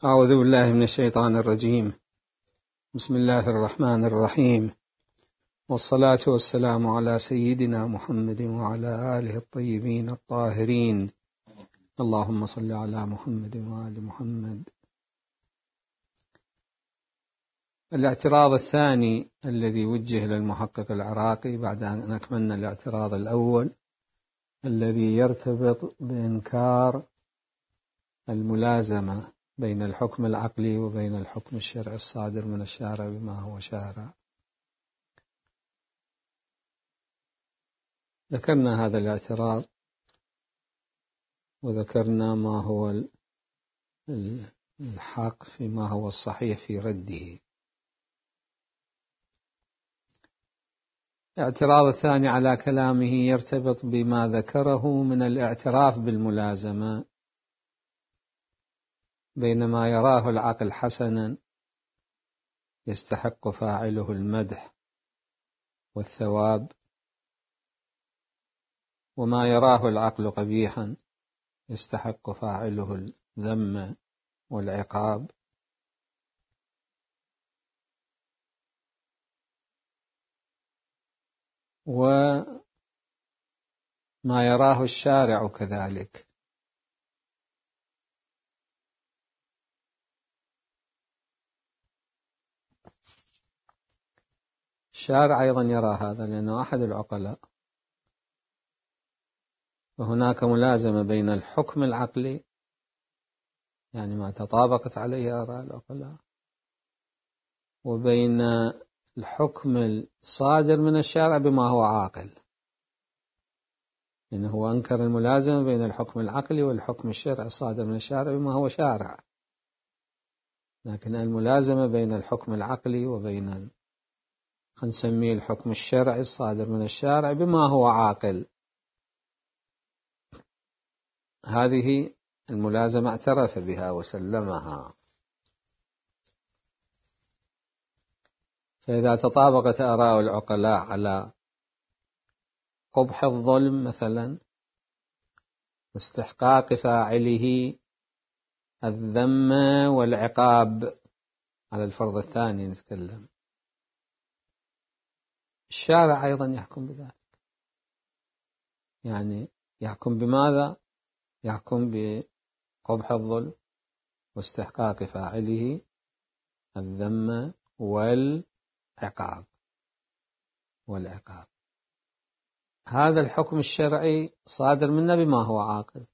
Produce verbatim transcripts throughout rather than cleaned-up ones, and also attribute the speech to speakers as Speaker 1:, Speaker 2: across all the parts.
Speaker 1: أعوذ بالله من الشيطان الرجيم. بسم الله الرحمن الرحيم، والصلاة والسلام على سيدنا محمد وعلى آله الطيبين الطاهرين. اللهم صل على محمد وآل محمد. الاعتراض الثاني الذي وجه للمحقق العراقي بعد أن أكملنا الاعتراض الأول الذي يرتبط بإنكار الملازمة بين الحكم العقلي وبين الحكم الشرعي الصادر من الشارع بما هو شارع. ذكرنا هذا الاعتراض وذكرنا ما هو الحق فيما هو الصحيح في رده. الاعتراض الثاني على كلامه يرتبط بما ذكره من الاعتراف بالملازمة بينما يراه العقل حسنا يستحق فاعله المدح والثواب، وما يراه العقل قبيحا يستحق فاعله الذم والعقاب. وما يراه الشارع كذلك. الشارع أيضا يرى هذا لأنه أحد العقلاء، وهناك ملازمة بين الحكم العقلي يعني ما تطابقت عليه آراء العقلاء وبين الحكم الصادر من الشارع بما هو عاقل، إنه أنكر الملازمة بين الحكم العقلي والحكم الشرعي الصادر من الشارع بما هو شارع، لكن الملازمة بين الحكم العقلي وبين نسميه الحكم الشرعي الصادر من الشارع بما هو عاقل، هذه الملازمة اعترف بها وسلمها. فإذا تطابقت آراء العقلاء على قبح الظلم مثلا واستحقاق فاعله الذم والعقاب، على الفرض الثاني نتكلم، الشارع أيضا يحكم بذلك. يعني يحكم بماذا؟ يحكم بقبح الظلم واستحقاق فاعله الذم والعقاب والعقاب هذا الحكم الشرعي صادر منا بما هو عاقل،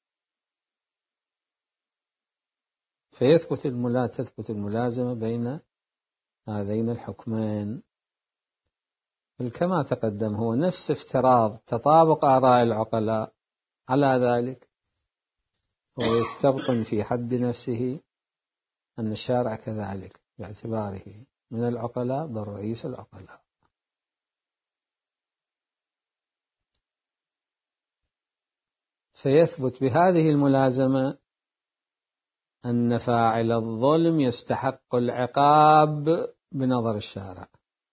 Speaker 1: فيثبت الملا تثبت الملازمة بين هذين الحكمين. كما تقدم هو نفس افتراض تطابق آراء العقلاء على ذلك، ويستبطن في حد نفسه أن الشارع كذلك باعتباره من العقلاء بل رئيس العقلاء. فيثبت بهذه الملازمة أن فاعل الظلم يستحق العقاب بنظر الشارع.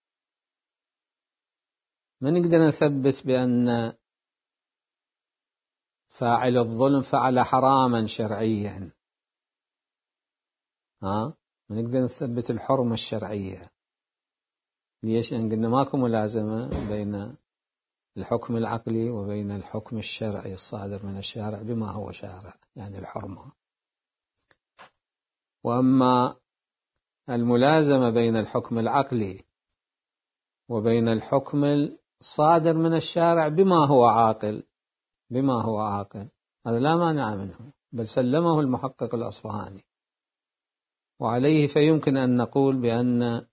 Speaker 1: ما نقدر نثبت بأن فاعل الظلم فعل حراما شرعيا، ها ما نقدر نثبت الحرمة الشرعية. ليش؟ لأن قلنا ماكو ملازمة بين الحكم العقلي وبين الحكم الشرعي الصادر من الشارع بما هو شارع، يعني الحرمة. وأما الملازمة بين الحكم العقلي وبين الحكم الصادر من الشارع بما هو عاقل بما هو عاقل هذا لا مانع منه، بل سلمه المحقق الأصفهاني. وعليه فيمكن أن نقول بأن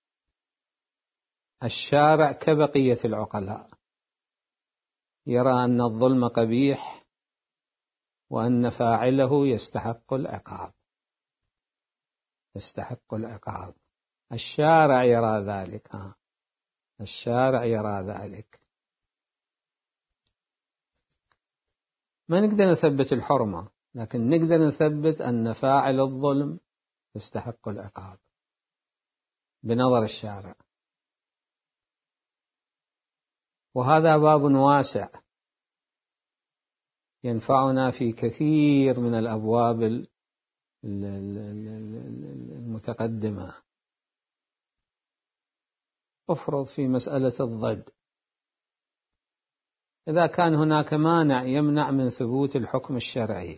Speaker 1: الشارع كبقية العقلاء يرى أن الظلم قبيح وأن فاعله يستحق العقاب يستحق العقاب الشارع يرى ذلك ها الشارع يرى ذلك. ما نقدر نثبت الحرمة، لكن نقدر نثبت أن فاعل الظلم يستحق العقاب بنظر الشارع. وهذا باب واسع ينفعنا في كثير من الأبواب المتقدمة. افرض في مسألة الضد إذا كان هناك مانع يمنع من ثبوت الحكم الشرعي،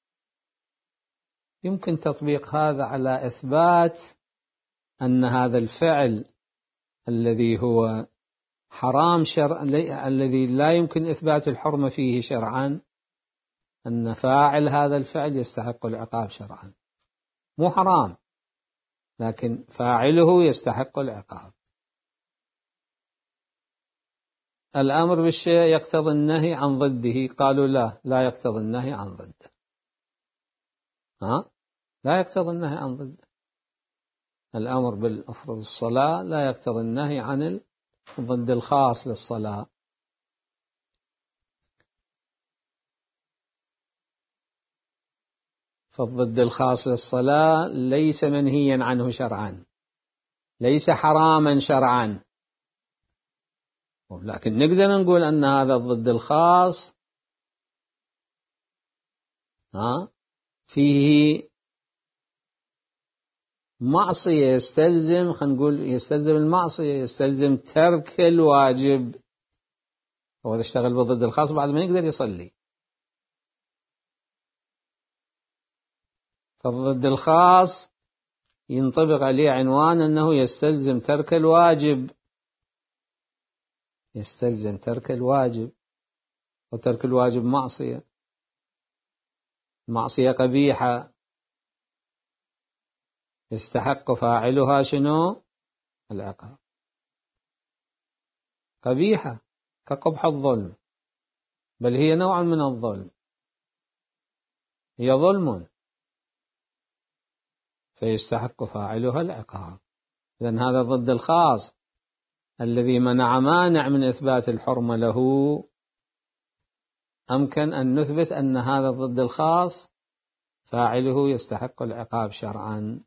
Speaker 1: يمكن تطبيق هذا على إثبات أن هذا الفعل الذي هو حرام شرعا، الذي لا يمكن إثبات الحرمة فيه شرعا، أن فاعل هذا الفعل يستحق العقاب شرعا، مو حرام لكن فاعله يستحق العقاب. الأمر بالشيء يقتضي النهي عن ضده، قالوا لا لا يقتضي النهي عن ضده. ها؟ لا يقتضي النهي عن ضده. الأمر بالأفرض الصلاة لا يقتضي النهي عن الضد الخاص للصلاة. فالضد الخاص للصلاة ليس منهيا عنه شرعا، ليس حراما شرعا، لكن نقدر نقول أن هذا الضد الخاص ها فيه معصية، يستلزم خلينا نقول يستلزم المعصية، يستلزم ترك الواجب. هو إذا اشتغل بالضد الخاص بعد ما يقدر يصلي. فالضد الخاص ينطبق عليه عنوان أنه يستلزم ترك الواجب، يستلزم ترك الواجب، وترك الواجب معصية، معصية قبيحة يستحق فاعلها شنو؟ العقاب. قبيحة كقبح الظلم، بل هي نوع من الظلم، هي ظلم فيستحق فاعلها العقاب. إذن هذا ضد الخاص الذي منع مانع من إثبات الحرمة له، أمكن أن نثبت أن هذا الضد الخاص فاعله يستحق العقاب شرعا،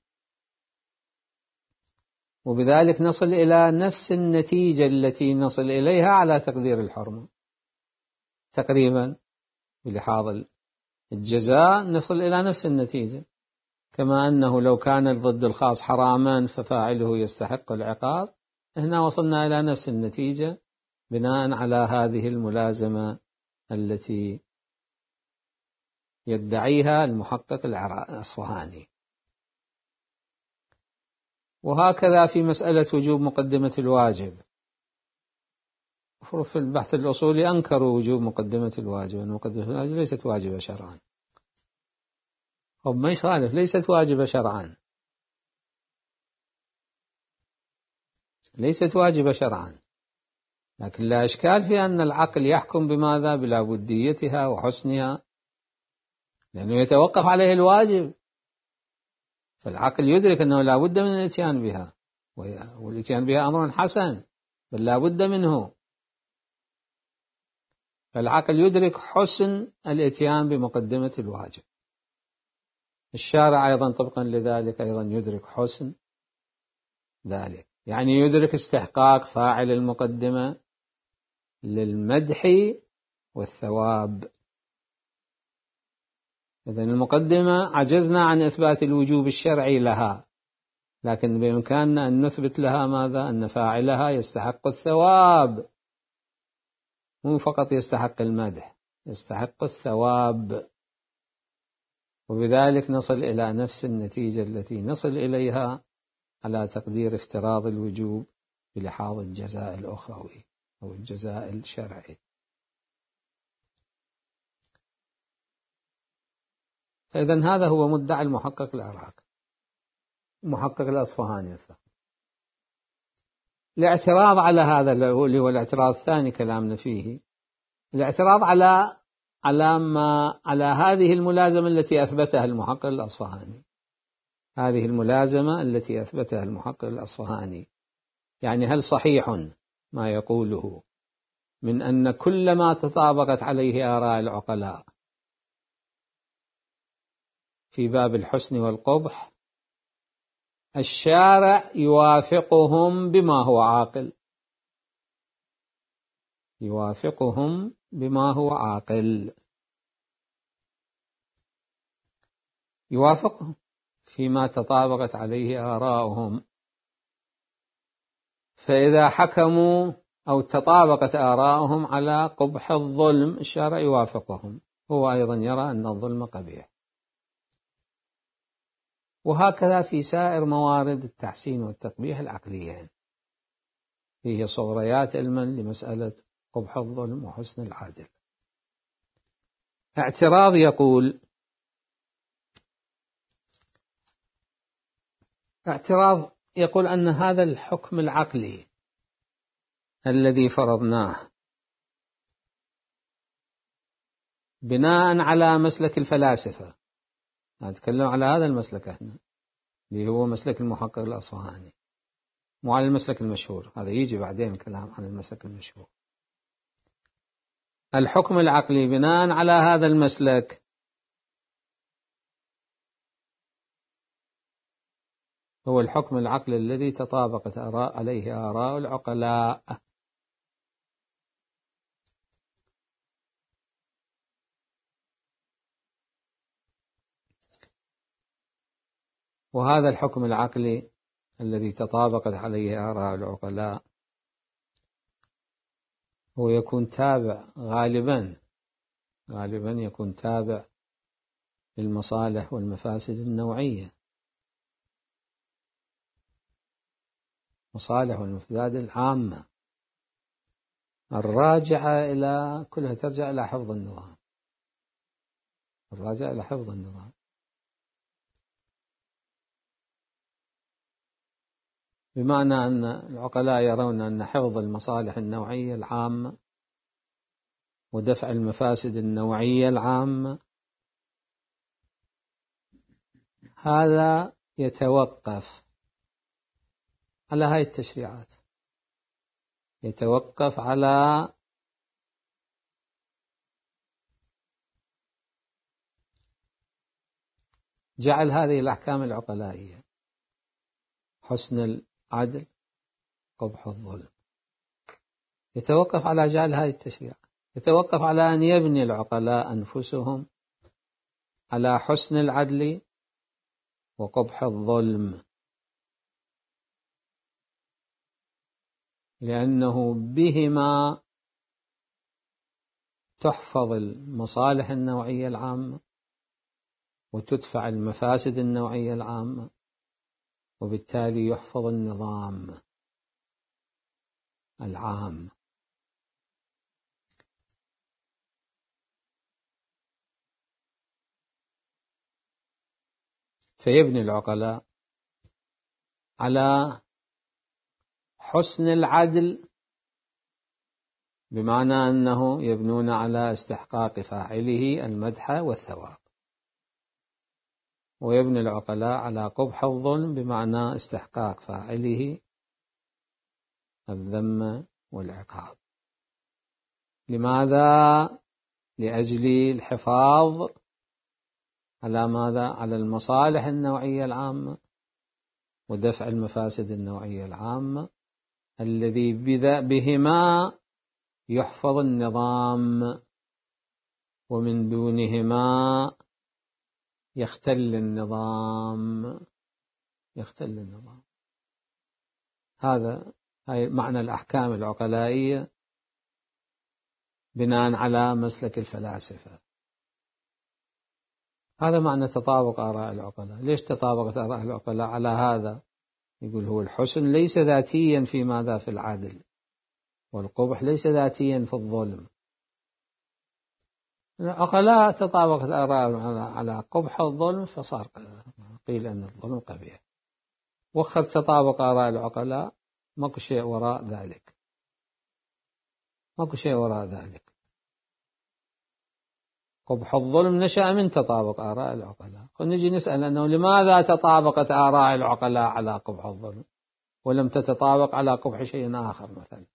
Speaker 1: وبذلك نصل إلى نفس النتيجة التي نصل إليها على تقدير الحرمة تقريبا. بلحاظ الجزاء نصل إلى نفس النتيجة، كما أنه لو كان الضد الخاص حراما ففاعله يستحق العقاب، هنا وصلنا إلى نفس النتيجة بناء على هذه الملازمة التي يدعيها المحقق الأصفهاني. وهكذا في مسألة وجوب مقدمة الواجب. في البحث الأصولي أنكروا وجوب مقدمة الواجب، أن مقدمة الواجب ليست واجبة شرعا. طب ما يخالف، ليست واجبة شرعا، ليست واجبة شرعا، لكن لا إشكال في أن العقل يحكم بماذا؟ بلابديتها وحسنها، لأنه يتوقف عليه الواجب، فالعقل يدرك أنه لا بد من الاتيان بها، والاتيان بها أمر حسن بل لا بد منه. فالعقل يدرك حسن الاتيان بمقدمة الواجب. الشارع أيضا طبقا لذلك أيضا يدرك حسن ذلك، يعني يدرك استحقاق فاعل المقدمة للمدح والثواب. إذن المقدمة عجزنا عن إثبات الوجوب الشرعي لها، لكن بإمكاننا أن نثبت لها ماذا؟ أن فاعلها يستحق الثواب، مو فقط يستحق المدح، يستحق الثواب، وبذلك نصل إلى نفس النتيجة التي نصل إليها على تقدير افتراض الوجوب بلحاظ الجزاء الأخروي أو الجزاء الشرعي. فإذن هذا هو مدعي المحقق العراقي، المحقق الأصفهاني. الاعتراض على هذا اللي هو الاعتراض الثاني كلامنا فيه، الاعتراض على على ما على هذه الملازمة التي أثبتها المحقق الأصفهاني، هذه الملازمة التي أثبتها المحقق الأصفهاني، يعني هل صحيح ما يقوله من أن كل ما تطابقت عليه آراء العقلاء في باب الحسن والقبح الشارع يوافقهم بما هو عاقل، يوافقهم بما هو عاقل، يوافقهم فيما تطابقت عليه آراؤهم. فإذا حكموا أو تطابقت آراؤهم على قبح الظلم الشارع يوافقهم، هو أيضا يرى أن الظلم قبيح. وهكذا في سائر موارد التحسين والتقبيح العقليين، فيه صغريات علما لمسألة قبح الظلم وحسن العدل. اعتراض يقول اعتراض يقول أن هذا الحكم العقلي الذي فرضناه بناء على مسلك الفلاسفة، نتكلم على هذا المسلك احنا اللي هو مسلك المحقق الأصفهاني، مو على المسلك المشهور، هذا يجي بعدين الكلام عن المسلك المشهور. الحكم العقلي بناء على هذا المسلك هو الحكم العقلي الذي تطابقت آراء عليه آراء العقلاء. وهذا الحكم العقلي الذي تطابقت عليه آراء العقلاء هو يكون تابع غالبا غالبا يكون تابع للمصالح والمفاسد النوعية، مصالح والمفاسد العامة الراجعة إلى كلها ترجع إلى حفظ النظام، الراجع إلى حفظ النظام. بمعنى أن العقلاء يرون أن حفظ المصالح النوعية العامة ودفع المفاسد النوعية العامة هذا يتوقف على هذه التشريعات، يتوقف على جعل هذه الأحكام العقلائية حسن العدل قبح الظلم، يتوقف على جعل هذه التشريعات، يتوقف على أن يبني العقلاء أنفسهم على حسن العدل وقبح الظلم، لأنه بهما تحفظ المصالح النوعية العامة وتدفع المفاسد النوعية العامة، وبالتالي يحفظ النظام العام. فيبني العقلاء على حسن العدل، بمعنى أنه يبنون على استحقاق فاعله المدح والثواب، ويبني العقلاء على قبح الظلم بمعنى استحقاق فاعله الذم والعقاب. لماذا؟ لأجل الحفاظ على ماذا؟ على المصالح النوعية العامة ودفع المفاسد النوعية العامة الذي بهما يحفظ النظام، ومن دونهما يختل النظام يختل النظام. هذا هي معنى الأحكام العقلائية بناء على مسلك الفلاسفة. هذا معنى تطابق آراء العقلاء. ليش تطابقت آراء العقلاء على هذا؟ يقول هو الحسن ليس ذاتيا في ماذا؟ في العدل، والقبح ليس ذاتيا في الظلم. العقلاء تطابقت آراء على قبح الظلم فصار قيل أن الظلم قبيح. وخر تطابق آراء العقلاء ماكو شيء وراء ذلك، ماكو شيء وراء ذلك. قبح الظلم نشأ من تطابق آراء العقلاء. نجي نسأل أنه لماذا تطابقت آراء العقلاء على قبح الظلم ولم تتطابق على قبح شيء آخر مثلا؟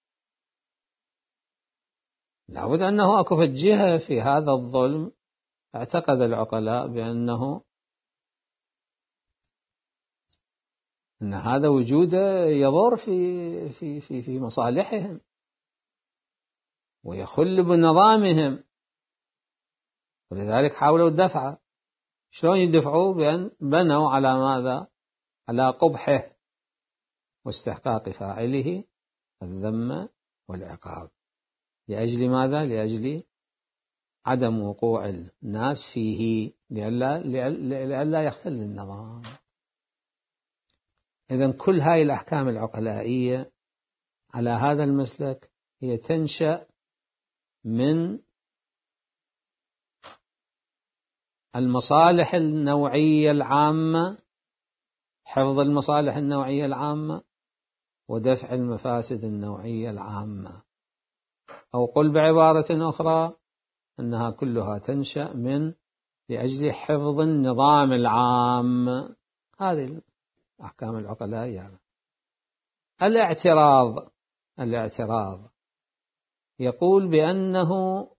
Speaker 1: لابد أنه أكو في الجهة في هذا الظلم اعتقد العقلاء بأنه أن هذا وجوده يضر في في في في مصالحهم ويخل بنظامهم، ولذلك حاولوا الدفع. شلون يدفعوا؟ بأن بنوا على ماذا؟ على قبحه واستحقاق فاعله الذم والعقاب. لأجل ماذا؟ لأجل عدم وقوع الناس فيه، لئلا لئلا يختل النظام. إذن كل هاي الأحكام العقلائية على هذا المسلك هي تنشأ من المصالح النوعية العامة، حفظ المصالح النوعية العامة ودفع المفاسد النوعية العامة، أو قل بعبارة أخرى أنها كلها تنشأ من لأجل حفظ النظام العام. هذه الأحكام العقلائية يعني. الاعتراض الاعتراض يقول بأنه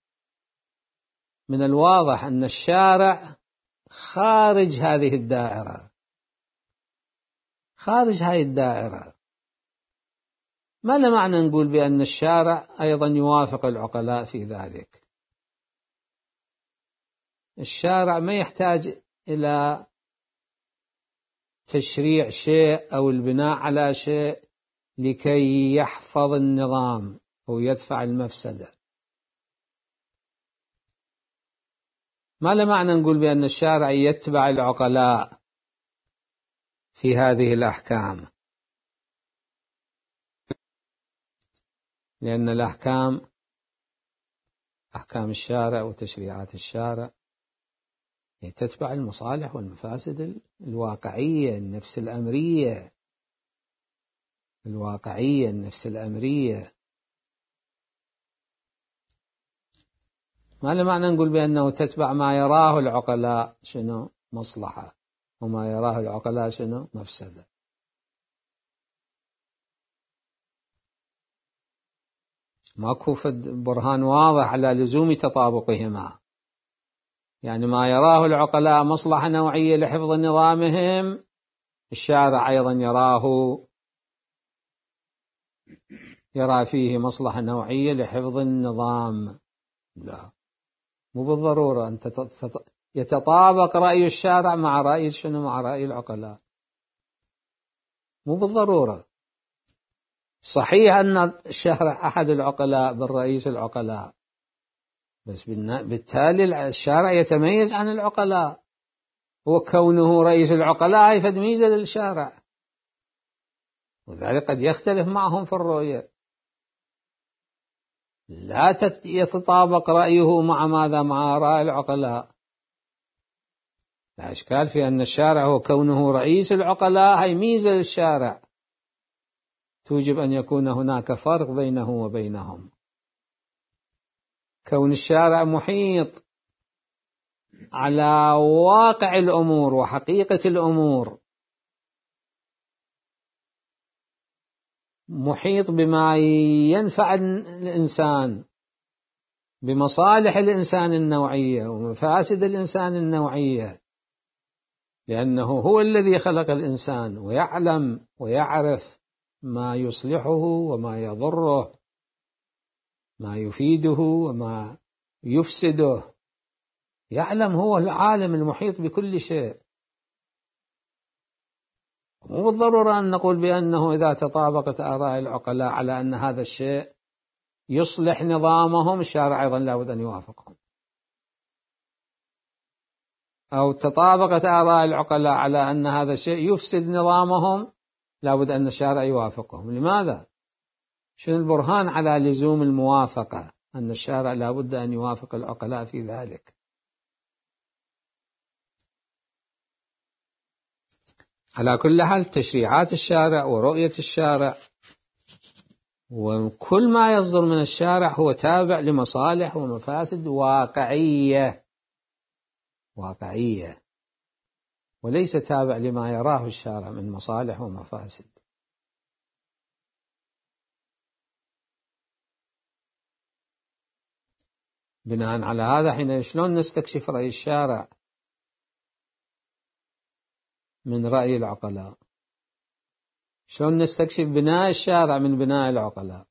Speaker 1: من الواضح أن الشارع خارج هذه الدائرة، خارج هذه الدائرة. ما له معنى نقول بأن الشارع أيضا يوافق العقلاء في ذلك؟ الشارع ما يحتاج إلى تشريع شيء أو البناء على شيء لكي يحفظ النظام أو يدفع المفسدة. ما له معنى نقول بأن الشارع يتبع العقلاء في هذه الأحكام، لأن الأحكام أحكام الشارع وتشريعات الشارع تتبع المصالح والمفاسد الواقعية النفس الأمرية الواقعية النفس الأمرية. ما له معنى نقول بأنه تتبع ما يراه العقلاء شنو مصلحة وما يراه العقلاء شنو مفسدة. ماكو برهان واضح على لزوم تطابقهما. يعني ما يراه العقلاء مصلحة نوعية لحفظ نظامهم، الشارع أيضا يراه يرى فيه مصلحة نوعية لحفظ النظام. لا، مو بالضرورة أن يتطابق رأي الشارع مع رأي شنو مع رأي العقلاء، مو بالضرورة. صحيح أن الشارع أحد العقلاء بالرئيس العقلاء، بس بالتالي الشارع يتميز عن العقلاء، وكونه رئيس العقلاء هي فد ميزة للشارع، وذلك قد يختلف معهم في الرؤية، لا يتطابق رأيه مع ماذا مع رأي العقلاء. لا إشكال في أن الشارع هو كونه رئيس العقلاء هي ميزة للشارع توجب أن يكون هناك فرق بينه وبينهم. كون الشارع محيط على واقع الأمور وحقيقة الأمور، محيط بما ينفع الإنسان، بمصالح الإنسان النوعية ومفاسد الإنسان النوعية، لأنه هو الذي خلق الإنسان ويعلم ويعرف ما يصلحه وما يضره، ما يفيده وما يفسده، يعلم، هو العالم المحيط بكل شيء. مو بالضرورة أن نقول بأنه إذا تطابقت آراء العقلاء على أن هذا الشيء يصلح نظامهم الشارع أيضا لابد أن يوافقهم، أو تطابقت آراء العقلاء على أن هذا الشيء يفسد نظامهم لابد أن الشارع يوافقهم. لماذا؟ شنو البرهان على لزوم الموافقة أن الشارع لابد أن يوافق العقلاء في ذلك؟ على كل حال تشريعات الشارع ورؤية الشارع وكل ما يصدر من الشارع هو تابع لمصالح ومفاسد واقعية واقعية وليس تابع لما يراه الشارع من مصالح ومفاسد. بناء على هذا حين شلون نستكشف رأي الشارع من رأي العقلاء؟ شلون نستكشف بناء الشارع من بناء العقلاء؟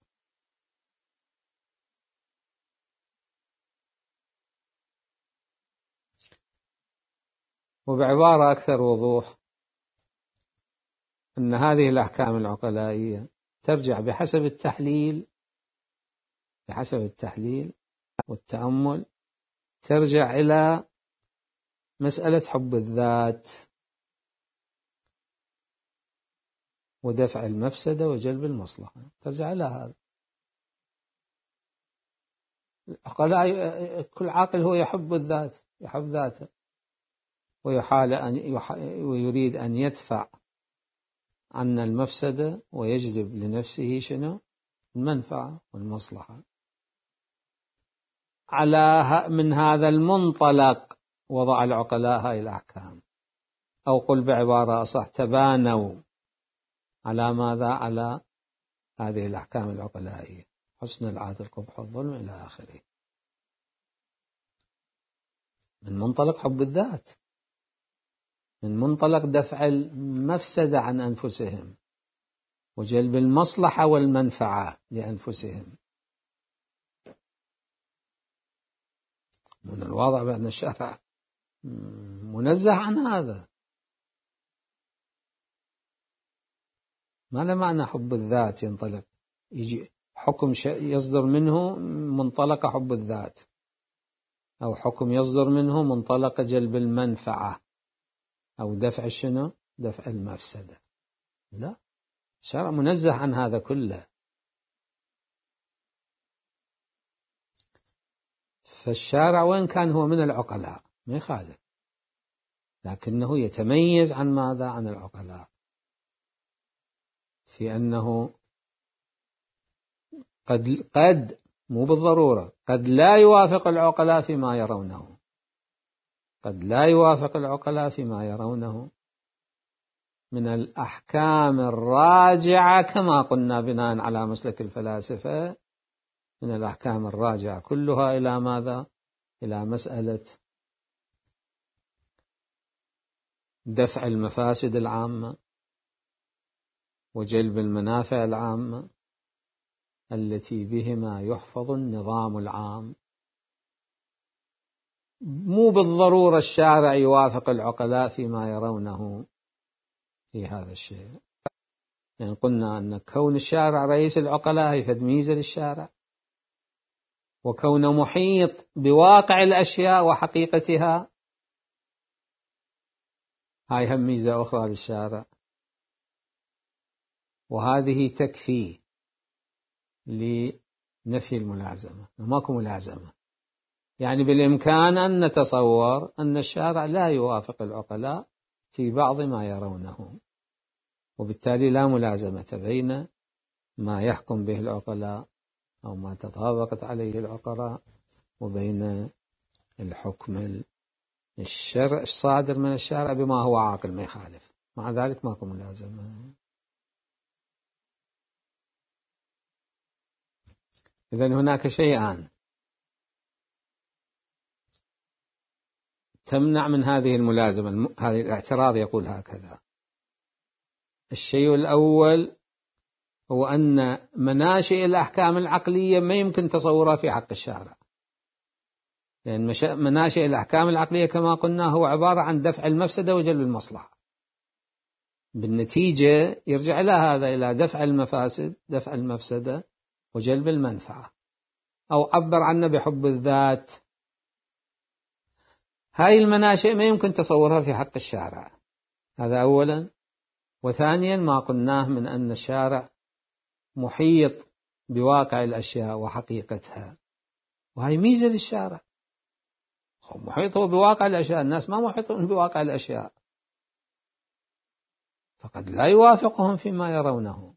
Speaker 1: وبعبارة أكثر وضوح أن هذه الأحكام العقلائية ترجع بحسب التحليل بحسب التحليل والتأمل، ترجع إلى مسألة حب الذات ودفع المفسدة وجلب المصلحة، ترجع إلى هذا. العقلاء كل عاقل هو يحب الذات، يحب ذاته، ويحال أن يح... ويريد أن يدفع عن المفسدة ويجلب لنفسه شنو؟ المنفعة والمصلحة. على من هذا المنطلق وضع العقلاء هذه الأحكام، أو قل بعبارة أصح تبانوا على ماذا؟ على هذه الأحكام العقلائية: حسن العادل، قبح الظلم، إلى آخره، من منطلق حب الذات، من منطلق دفع المفسدة عن أنفسهم وجلب المصلحة والمنفعة لأنفسهم. من الواضح بأن الشرع منزه عن هذا. ما له معنى حب الذات ينطلق يجي حكم يصدر منه منطلق حب الذات، أو حكم يصدر منه منطلق جلب المنفعة أو دفع شنو؟ دفع المفسدة. لا، الشرع منزه عن هذا كله. فالشارع وإن كان هو من العقلاء ما يخالف، لكنه يتميز عن ماذا؟ عن العقلاء في أنه قد قد مو بالضرورة قد لا يوافق العقلاء فيما يرونه، قد لا يوافق العقلاء فيما يرونه من الأحكام الراجعة، كما قلنا بناء على مسلك الفلاسفة، من الأحكام الراجعة كلها إلى ماذا؟ إلى مسألة دفع المفاسد العامة وجلب المنافع العامة التي بهما يحفظ النظام العام. مو بالضرورة الشارع يوافق العقلاء فيما يرونه في هذا الشيء، يعني قلنا أن كون الشارع رئيس العقلاء هي فد ميزة للشارع، وكونه محيط بواقع الأشياء وحقيقتها هاي هم ميزة أخرى للشارع، وهذه تكفي لنفي الملازمة. ماكو ملازمة، يعني بالإمكان أن نتصور أن الشارع لا يوافق العقلاء في بعض ما يرونه، وبالتالي لا ملازمة بين ما يحكم به العقلاء أو ما تطابقت عليه العقلاء وبين الحكم الشرع الصادر من الشارع بما هو عاقل ما يخالف. مع ذلك ماكو ملازمة. إذن هناك شيئان تمنع من هذه الملازمة، هذه الاعتراض يقول هكذا: الشيء الأول هو أن مناشئ الأحكام العقلية ما يمكن تصورها في حق الشارع، لأن مناشئ الأحكام العقلية كما قلنا هو عبارة عن دفع المفسدة وجلب المصلحة، بالنتيجة يرجع إلى هذا، إلى دفع المفاسد، دفع المفسدة وجلب المنفعة، أو عبر عنه بحب الذات. هاي المناشئ ما يمكن تصورها في حق الشارع، هذا أولا. وثانيا ما قلناه من أن الشارع محيط بواقع الأشياء وحقيقتها، وهي ميزة للشارع، محيط هو بواقع الأشياء، الناس ما محيطون بواقع الأشياء، فقد لا يوافقهم فيما يرونه،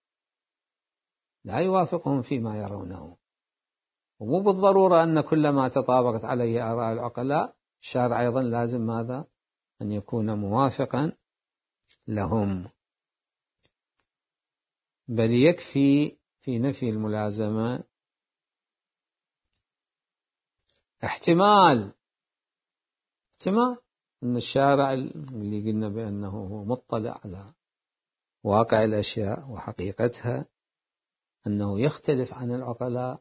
Speaker 1: لا يوافقهم فيما يرونه. ومو بالضرورة أن كل ما تطابقت عليه آراء العقلاء الشارع أيضا لازم ماذا؟ أن يكون موافقا لهم، بل يكفي في نفي الملازمة احتمال احتمال أن الشارع اللي قلنا بأنه هو مطلع على واقع الأشياء وحقيقتها أنه يختلف عن العقلاء،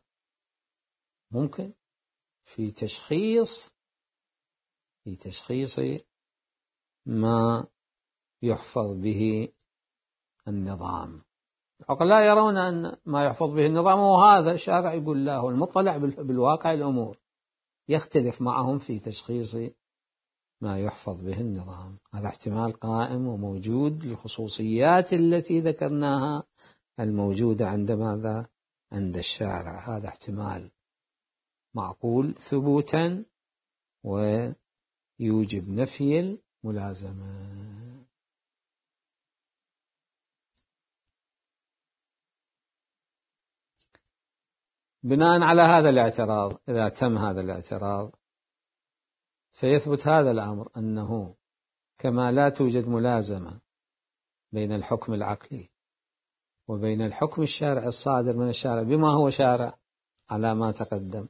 Speaker 1: ممكن في تشخيص في تشخيص ما يحفظ به النظام. العقلاء يرون أن ما يحفظ به النظام هو هذا، الشارع يقول لا، هو المطلع بالواقع الأمور، يختلف معهم في تشخيص ما يحفظ به النظام. هذا احتمال قائم وموجود لخصوصيات التي ذكرناها الموجودة عند ماذا؟ عند الشارع. هذا احتمال معقول ثبوتا ويوجب نفي الملازمة. بناء على هذا الاعتراض، إذا تم هذا الاعتراض فيثبت هذا الأمر، أنه كما لا توجد ملازمة بين الحكم العقلي وبين الحكم الشارع الصادر من الشارع بما هو شارع على ما تقدم،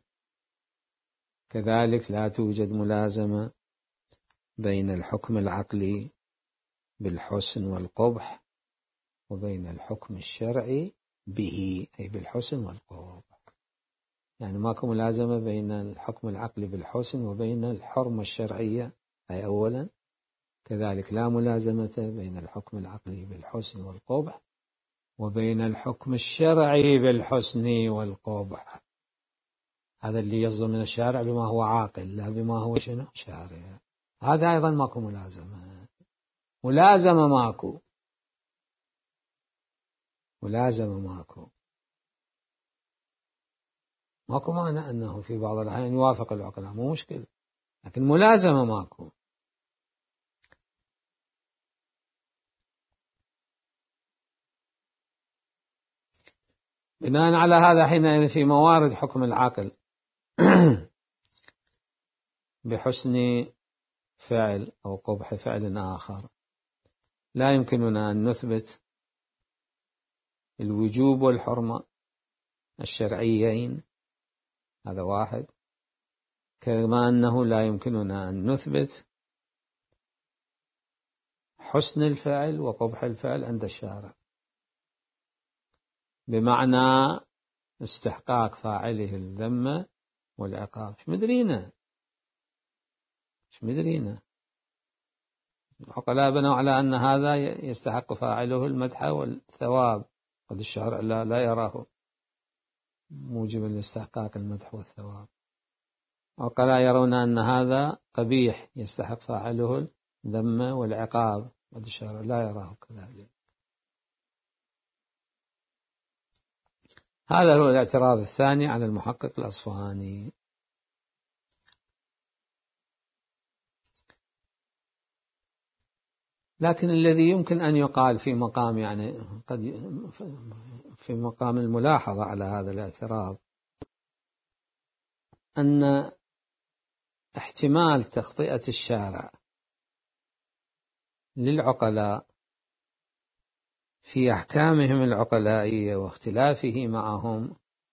Speaker 1: كذلك لا توجد ملازمة بين الحكم العقلي بالحسن والقبح وبين الحكم الشرعي به، أي بالحسن والقبح. يعني ماكو ملازمة بين الحكم العقلي بالحسن وبين الحرمة الشرعية، أي أولا، كذلك لا ملازمة بين الحكم العقلي بالحسن والقبح وبين الحكم الشرعي بالحسن والقبح. هذا اللي يصدر من الشارع بما هو عاقل، لا بما هو شنو شارع. هذا أيضا ماكو ملازمة. ملازمة ماكو، ملازمة ماكو ماكو معنى أنه في بعض الأحيان يوافق العقلاء، مو مشكلة، لكن ملازمة ماكو. بناء على هذا حينئذ في موارد حكم العقل بحسن فعل أو قبح فعل آخر لا يمكننا أن نثبت الوجوب والحرمة الشرعيين، هذا واحد، كما أنه لا يمكننا أن نثبت حسن الفعل وقبح الفعل عند الشارع، بمعنى استحقاق فاعله الذم والعقاب. مش مدرينا مش مدرينا العقلاء بنوا على أن هذا يستحق فاعله المدح والثواب، قد الشارع لا, لا يراه موجبا لاستحقاق المدح والثواب. العقلاء يرون أن هذا قبيح يستحق فاعله الذم والعقاب، قد الشارع لا يراه كذلك. هذا هو الاعتراض الثاني على المحقق الأصفهاني. لكن الذي يمكن أن يقال في مقام يعني قد في مقام الملاحظة على هذا الاعتراض أن احتمال تخطئة الشارع للعقلاء في أحكامهم العقلائية واختلافه معهم،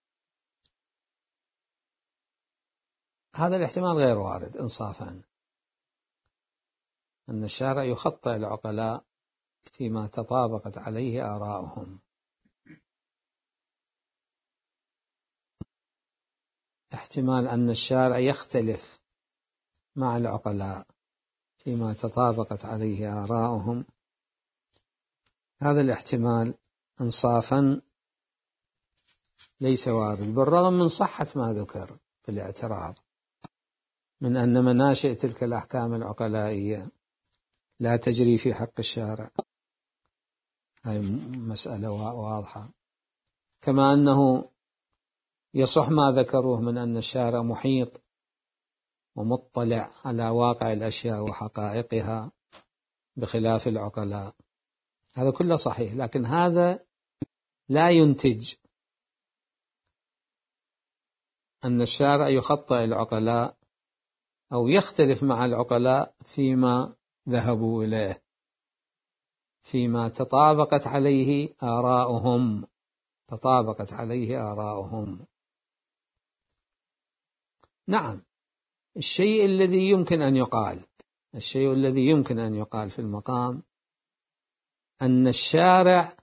Speaker 1: هذا الاحتمال غير وارد إنصافا، أن الشارع يخطئ العقلاء فيما تطابقت عليه آراؤهم. احتمال أن الشارع يختلف مع العقلاء فيما تطابقت عليه آراؤهم، هذا الاحتمال إنصافا ليس وارد، بالرغم من صحة ما ذكر في الاعتراض من أن مناشئ تلك الأحكام العقلائية لا تجري في حق الشارع. هذه مسألة واضحة. كما أنه يصح ما ذكروه من أن الشارع محيط ومطلع على واقع الأشياء وحقائقها بخلاف العقلاء، هذا كله صحيح، لكن هذا لا ينتج أن الشارع يخطئ العقلاء أو يختلف مع العقلاء فيما ذهبوا إليه، فيما تطابقت عليه آراؤهم تطابقت عليه آراؤهم. نعم، الشيء الذي يمكن أن يقال الشيء الذي يمكن أن يقال في المقام أن الشارع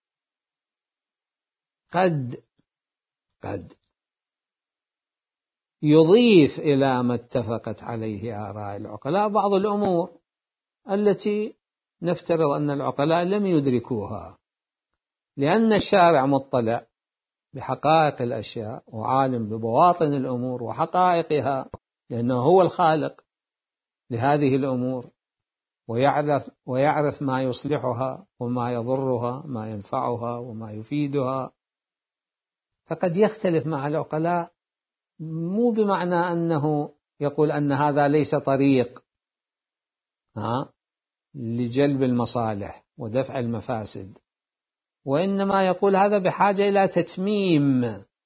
Speaker 1: قد قد يضيف إلى ما اتفقت عليه آراء العقلاء بعض الأمور التي نفترض أن العقلاء لم يدركوها، لأن الشارع مطلع بحقائق الأشياء وعالم ببواطن الأمور وحقائقها، لأنه هو الخالق لهذه الأمور، ويعرف, ويعرف ما يصلحها وما يضرها، ما ينفعها وما يفيدها. فقد يختلف مع العقلاء، مو بمعنى أنه يقول أن هذا ليس طريق ها لجلب المصالح ودفع المفاسد، وإنما يقول هذا بحاجة إلى تتميم،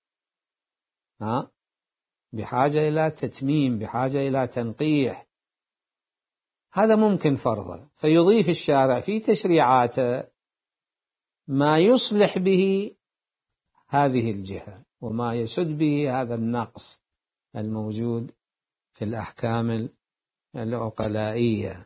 Speaker 1: ها بحاجة إلى تتميم، بحاجة إلى تنقيح. هذا ممكن فرضه، فيضيف الشارع في تشريعاته ما يصلح به هذه الجهة وما يسد به هذا النقص الموجود في الأحكام العقلائية.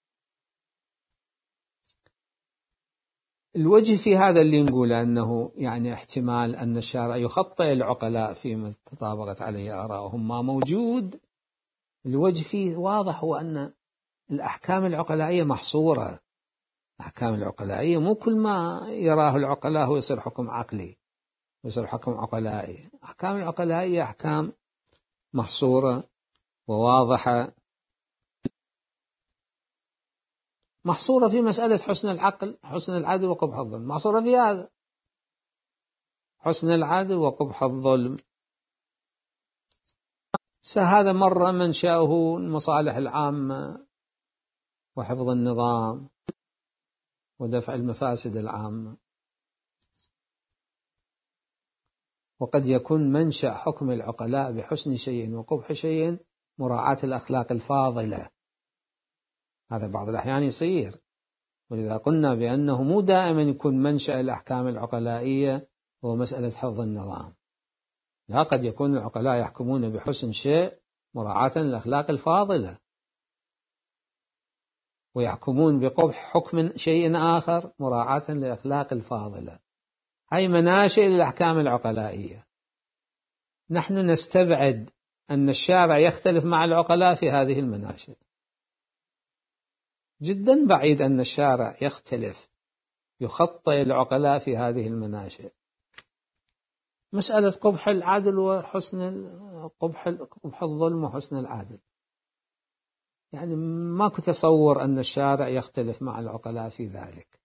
Speaker 1: الوجه في هذا اللي نقول أنه يعني احتمال أن الشارع يخطئ العقلاء فيما تطابقت عليه آراءهم ما موجود. الوجه فيه واضح، هو أن الأحكام العقلائية محصورة. الأحكام العقلائية مو كل ما يراه العقلاء هو يصير حكم عقلي ويصير حكم عقلائي. الأحكام العقلائية أحكام محصورة وواضحة، محصورة في مسألة حسن العقل، حسن العدل وقبح الظلم، محصورة في هذا، حسن العدل وقبح الظلم. هذا مرة منشأه المصالح العامة وحفظ النظام ودفع المفاسد العامة، وقد يكون منشأ حكم العقلاء بحسن شيء وقبح شيء مراعاة الأخلاق الفاضلة. هذا بعض الأحيان يصير، ولذا قلنا بأنه مو دائما يكون منشأ الأحكام العقلائية هو مسألة حفظ النظام، لا، قد يكون العقلاء يحكمون بحسن شيء مراعاة الأخلاق الفاضلة، ويحكمون بقبح حكم شيء آخر مراعاة للأخلاق الفاضلة. هاي مناشئ الأحكام العقلائية. نحن نستبعد أن الشارع يختلف مع العقلاء في هذه المناشئ، جدا بعيد أن الشارع يختلف يخطئ العقلاء في هذه المناشئ. مسألة قبح العدل وحسن قبح قبح الظلم وحسن العدل، يعني ما كنت أتصور أن الشارع يختلف مع العقلاء في ذلك،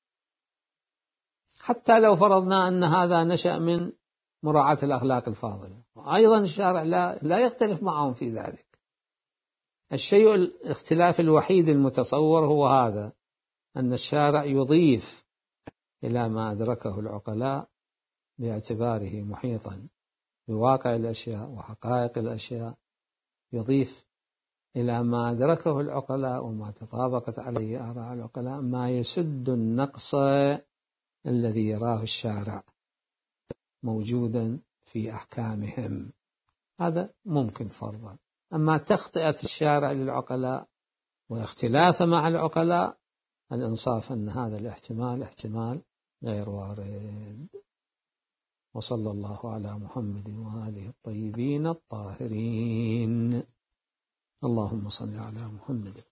Speaker 1: حتى لو فرضنا أن هذا نشأ من مراعاة الأخلاق الفاضلة، أيضا الشارع لا لا يختلف معهم في ذلك. الشيء الاختلاف الوحيد المتصور هو هذا، أن الشارع يضيف إلى ما أدركه العقلاء باعتباره محيطا بواقع الأشياء وحقائق الأشياء، يضيف إلى ما أدركه العقلاء وما تطابقت عليه آراء العقلاء ما يسد النقص الذي يراه الشارع موجودا في أحكامهم. هذا ممكن فرضا. أما تخطئة الشارع للعقلاء واختلاف مع العقلاء، الإنصاف أن هذا الاحتمال احتمال غير وارد. وصلى الله على محمد وآله الطيبين الطاهرين. اللهم صل على محمد.